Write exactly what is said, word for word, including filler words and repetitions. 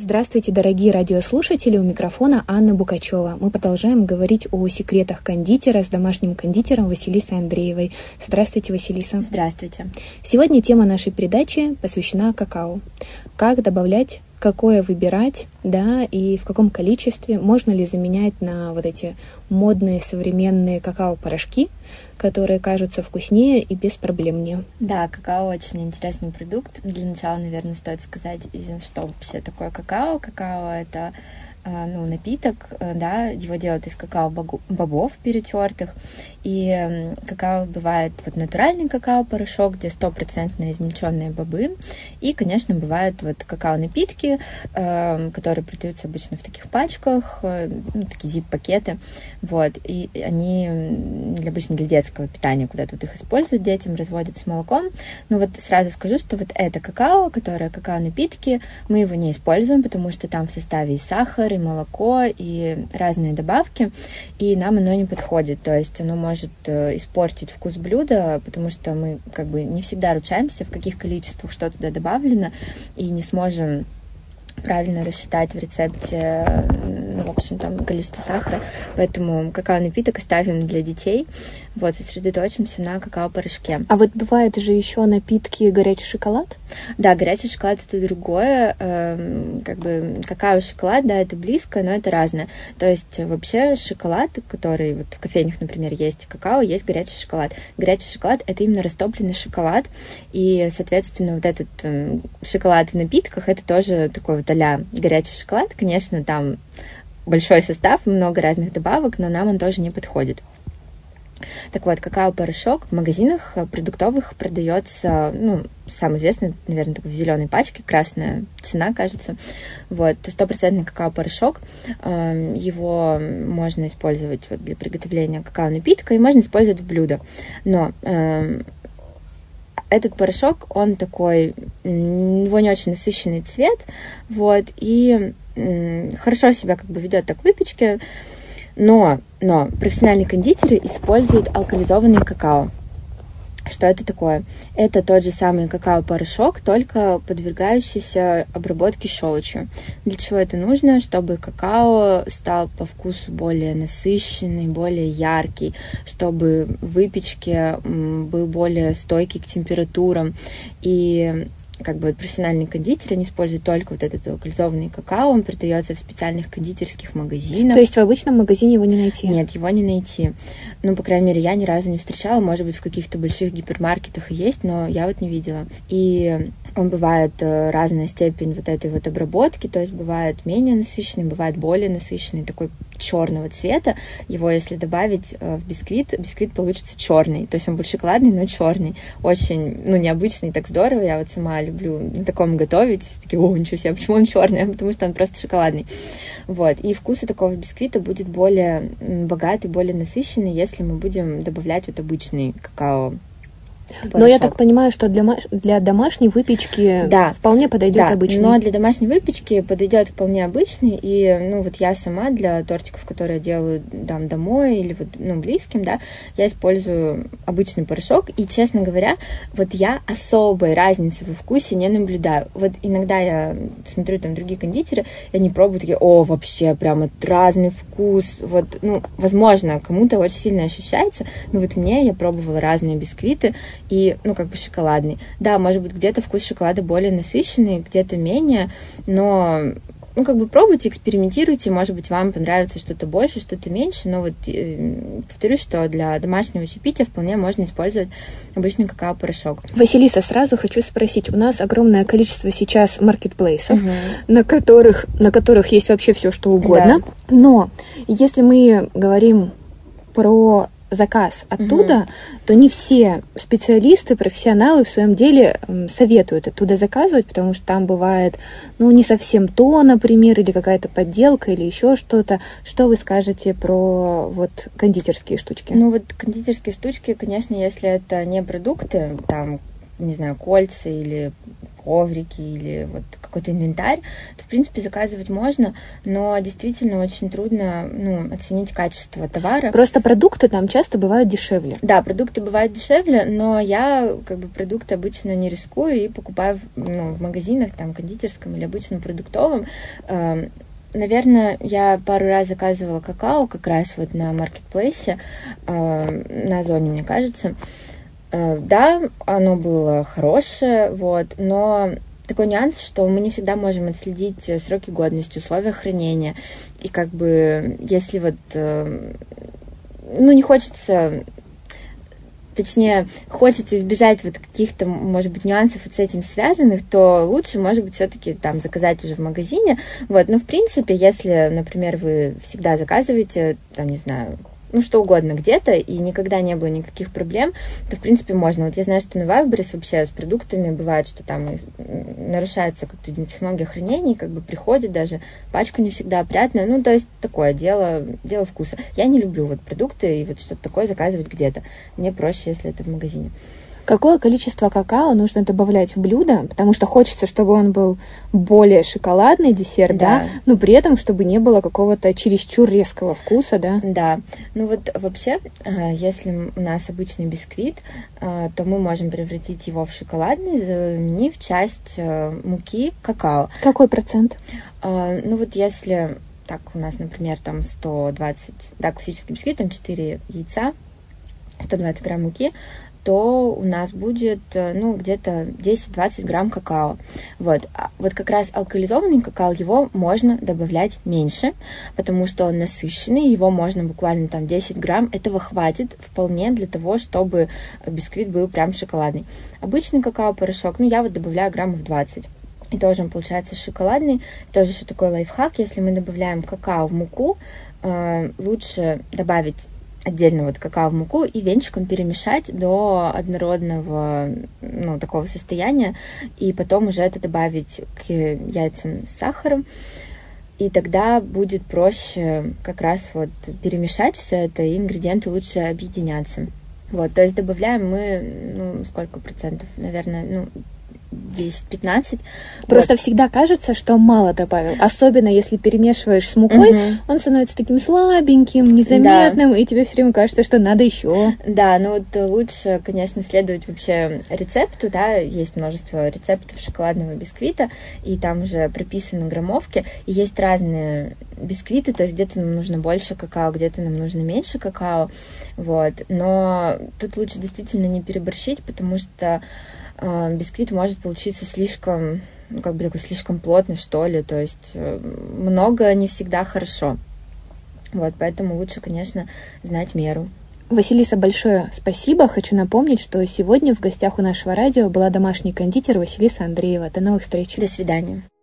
Здравствуйте, дорогие радиослушатели, у микрофона Анна Букачева. Мы продолжаем говорить о секретах кондитера с домашним кондитером Василисой Андреевой. Здравствуйте, Василиса. Здравствуйте. Сегодня тема нашей передачи посвящена какао. Как добавлять, какое выбирать, да, и в каком количестве, можно ли заменять на вот эти модные современные какао-порошки, которые кажутся вкуснее и беспроблемнее. Да, какао очень интересный продукт. Для начала, наверное, стоит сказать, что вообще такое какао. Какао — это ну, напиток, да, его делают из какао-бобов перетертых, и какао бывает вот натуральный какао-порошок, где стопроцентно измельченные бобы, и, конечно, бывают вот какао-напитки, э, которые продаются обычно в таких пачках, э, ну, такие зип-пакеты, вот, и они для, обычно для детского питания, куда тут их используют детям, разводят с молоком. Но вот сразу скажу, что вот это какао, которое какао-напитки, мы его не используем, потому что там в составе и сахар, и молоко, и разные добавки, и нам оно не подходит, то есть оно может испортить вкус блюда, потому что мы как бы не всегда ручаемся, в каких количествах что туда добавлено, и не сможем правильно рассчитать в рецепте, ну, в общем, там количество сахара, поэтому какао-напиток оставим для детей, вот, сосредоточимся на какао-порошке. А вот бывает же еще напитки горячий шоколад? Да, горячий шоколад — это другое, эм, как бы какао-шоколад, да, это близко, но это разное. То есть вообще шоколад, который вот в кофейнях, например, есть какао, есть горячий шоколад. Горячий шоколад — это именно растопленный шоколад, и, соответственно, вот этот эм, шоколад в напитках — это тоже такой вот а-ля горячий шоколад. Конечно, там большой состав, много разных добавок, но нам он тоже не подходит. Так вот, какао-порошок в магазинах продуктовых продается, ну, самый известный, наверное, такой в зеленой пачке, красная цена, кажется. Вот, стопроцентный какао-порошок. Его можно использовать вот для приготовления какао-напитка и можно использовать в блюдо. Но этот порошок, он такой, у него не очень насыщенный цвет, вот, и хорошо себя как бы ведет так в выпечке, но, но профессиональные кондитеры используют алкализованный какао. Что это такое? Это тот же самый какао-порошок, только подвергающийся обработке щелочью. Для чего это нужно? Чтобы какао стал по вкусу более насыщенный, более яркий, чтобы в выпечке был более стойкий к температурам. И как бы профессиональные кондитеры, они используют только вот этот алкализованный какао, он продается в специальных кондитерских магазинах. То есть в обычном магазине его не найти? Нет, его не найти. Ну, по крайней мере, я ни разу не встречала, может быть, в каких-то больших гипермаркетах и есть, но я вот не видела. И он бывает разная степень вот этой вот обработки, то есть бывает менее насыщенный, бывает более насыщенный, такой черного цвета. Его, если добавить в бисквит, бисквит получится черный, то есть он будет шоколадный, но черный. Очень, ну, необычный, так здорово. Я вот сама люблю на таком готовить. Все такие: о, ничего себе, почему он черный? Потому что он просто шоколадный. Вот. И вкус у такого бисквита будет более богатый, более насыщенный, если мы будем добавлять вот обычный какао. Порошок. Но я так понимаю, что для, для домашней выпечки да, вполне подойдет да, обычный. Но для домашней выпечки подойдет вполне обычный. И, ну, вот я сама для тортиков, которые я делаю там домой или вот, ну, близким, да, я использую обычный порошок. И, честно говоря, вот я особой разницы во вкусе не наблюдаю. Вот иногда я смотрю там другие кондитеры, и они пробуют, такие: о, вообще прям разный вкус. Вот, ну, возможно, кому-то очень сильно ощущается, но вот мне, я пробовала разные бисквиты, и, ну, как бы шоколадный. Да, может быть, где-то вкус шоколада более насыщенный, где-то менее, но, ну, как бы пробуйте, экспериментируйте, может быть, вам понравится что-то больше, что-то меньше, но вот э, повторюсь, что для домашнего чаепития вполне можно использовать обычный какао-порошок. Василиса, сразу хочу спросить, у нас огромное количество сейчас маркетплейсов, угу. на которых, на которых есть вообще все, что угодно, да. Но если мы говорим про заказ оттуда, угу. то не все специалисты, профессионалы в своем деле советуют оттуда заказывать, потому что там бывает, ну, не совсем то, например, или какая-то подделка, или еще что-то. Что вы скажете про вот кондитерские штучки? Ну, вот кондитерские штучки, конечно, если это не продукты, там, не знаю, кольца или коврики или вот какой-то инвентарь, то, в принципе, заказывать можно, но действительно очень трудно, ну, оценить качество товара. Просто продукты там часто бывают дешевле. Да, продукты бывают дешевле, но я как бы продукты обычно не рискую и покупаю, ну, в магазинах, там, кондитерском или обычном продуктовом. Наверное, я пару раз заказывала какао как раз вот на маркетплейсе, на Озоне, мне кажется. Да, оно было хорошее, вот, но такой нюанс, что мы не всегда можем отследить сроки годности, условия хранения. И как бы, если вот, ну, не хочется, точнее, хочется избежать вот каких-то, может быть, нюансов вот с этим связанных, то лучше, может быть, все-таки там заказать уже в магазине. Вот, но в принципе, если, например, вы всегда заказываете, там, не знаю, ну, что угодно где-то, и никогда не было никаких проблем, то, в принципе, можно. Вот я знаю, что на Wildberries вообще с продуктами бывает, что там нарушается как-то технология хранения, как бы приходит даже, пачка не всегда опрятная, ну, то есть такое дело, дело вкуса. Я не люблю вот продукты и вот что-то такое заказывать где-то. Мне проще, если это в магазине. Какое количество какао нужно добавлять в блюдо, потому что хочется, чтобы он был более шоколадный десерт, да, да, но при этом, чтобы не было какого-то чересчур резкого вкуса, да? Да, ну вот вообще, если у нас обычный бисквит, то мы можем превратить его в шоколадный, заменив часть муки какао. Какой процент? Ну вот если, так, у нас, например, там сто двадцать, да, классический бисквит, там четыре яйца, сто двадцать грамм муки, то у нас будет, ну, где-то десять-двадцать грамм какао. Вот. Вот как раз алкализованный какао, его можно добавлять меньше, потому что он насыщенный, его можно буквально там десять грамм, этого хватит вполне для того, чтобы бисквит был прям шоколадный. Обычный какао-порошок, ну, я вот добавляю граммов двадцать. И тоже он получается шоколадный. Тоже еще такой лайфхак, если мы добавляем какао в муку, э, лучше добавить отдельно вот какао в муку и венчиком перемешать до однородного, ну, такого состояния, и потом уже это добавить к яйцам с сахаром, и тогда будет проще как раз вот перемешать все это, и ингредиенты лучше объединятся. Вот, то есть добавляем мы, ну, сколько процентов, наверное, ну, десять-пятнадцать. Просто вот. Всегда кажется, что мало добавил. Особенно если перемешиваешь с мукой, угу. Он становится таким слабеньким, незаметным, да. И тебе все время кажется, что надо еще. Да, ну вот лучше, конечно, следовать вообще рецепту, да, есть множество рецептов шоколадного бисквита, и там уже прописаны граммовки, и есть разные бисквиты, то есть где-то нам нужно больше какао, где-то нам нужно меньше какао, вот. Но тут лучше действительно не переборщить, потому что бисквит может получиться слишком, ну, как бы такой слишком плотный, что ли, то есть много не всегда хорошо. Вот, поэтому лучше, конечно, знать меру. Василиса, большое спасибо. Хочу напомнить, что сегодня в гостях у нашего радио была домашний кондитер Василиса Андреева. До новых встреч. До свидания.